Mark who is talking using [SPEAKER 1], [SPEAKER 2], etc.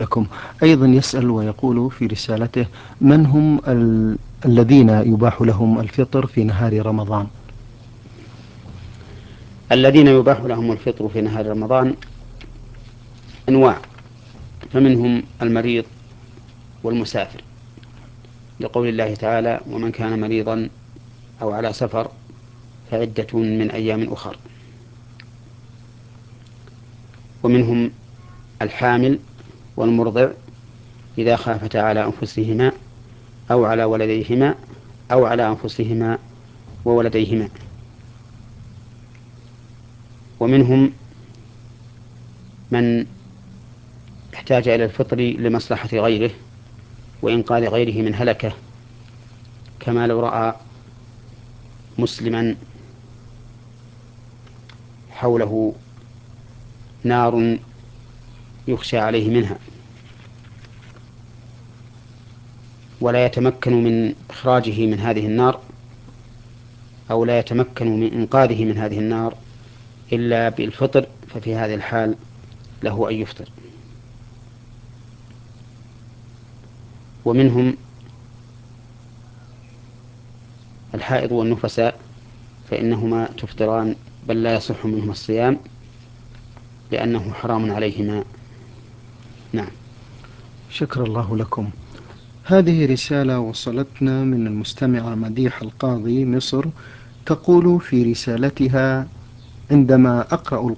[SPEAKER 1] لكم. أيضا يسأل ويقول في رسالته: من هم الذين يباح لهم الفطر في نهار رمضان؟
[SPEAKER 2] الذين يباح لهم الفطر في نهار رمضان أنواع، فمنهم المريض والمسافر، لقول الله تعالى: ومن كان مريضا أو على سفر فعدة من أيام أخر. ومنهم الحامل والمرضع إذا خافتا على أنفسهما أو على ولديهما أو على أنفسهما وولديهما. ومنهم من احتاج إلى الفطر لمصلحة غيره وإنقاذ غيره من هلكة، كما لو رأى مسلما حوله نار يخشى عليه منها ولا يتمكن من إخراجه من هذه النار، أو لا يتمكن من إنقاذه من هذه النار إلا بالفطر، ففي هذه الحال له أن يفطر. ومنهم الحائض والنفساء، فإنهما تفطران، بل لا يصح منهما الصيام لأنه حرام عليهما. نعم.
[SPEAKER 1] شكر الله لكم. هذه رسالة وصلتنا من المستمعة مديحة القاضي مصر، تقول في رسالتها: عندما أقرأ